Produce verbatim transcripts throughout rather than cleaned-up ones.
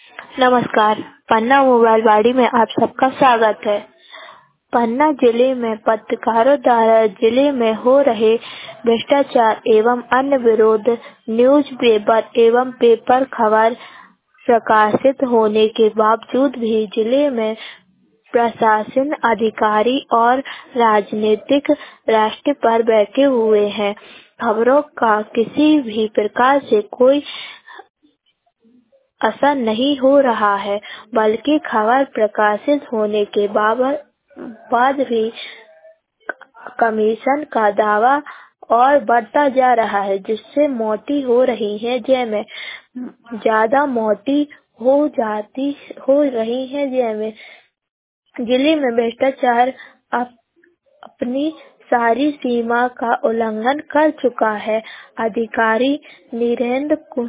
नमस्कार। पन्ना मोबाइल वाड़ी में आप सबका स्वागत है। पन्ना जिले में पत्रकारों द्वारा जिले में हो रहे भ्रष्टाचार एवं अन्य विरोध न्यूज पेपर एवं पेपर खबर प्रकाशित होने के बावजूद भी जिले में प्रशासन, अधिकारी और राजनीतिक रास्ते पर बैठे हुए हैं। खबरों का किसी भी प्रकार से कोई असर नहीं हो रहा है, बल्कि खबर प्रकाशित होने के बाद भी कमीशन का दावा और बढ़ता जा रहा है, जिससे मौतें हो रही हैं, जैमें ज्यादा मौतें हो जाती हो रही हैं, जैमें जिले में भ्रष्टाचार अप, अपनी सारी सीमा का उल्लंघन कर चुका है। अधिकारी निरंकुश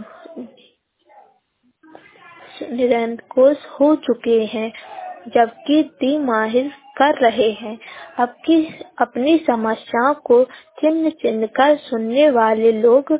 निरंकुश हो चुके हैं, जबकि तिमाही कर रहे हैं। अब की अपनी समस्याओं को चिन्ह चिन्ह कर सुनने वाले लोग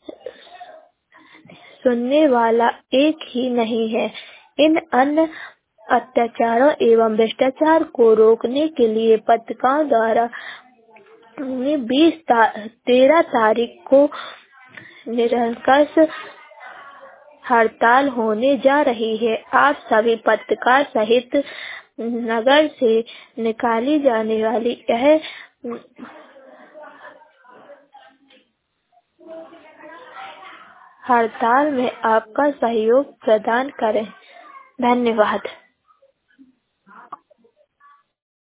सुनने वाला एक ही नहीं है। इन अन्य अत्याचारों एवं भ्रष्टाचार को रोकने के लिए पत्रकारों द्वारा बीस ता, तेरह तारीख को निरंकुश हड़ताल होने जा रही है। आप सभी पत्रकार सहित नगर से निकाली जाने वाली यह हड़ताल में आपका सहयोग प्रदान करें। धन्यवाद।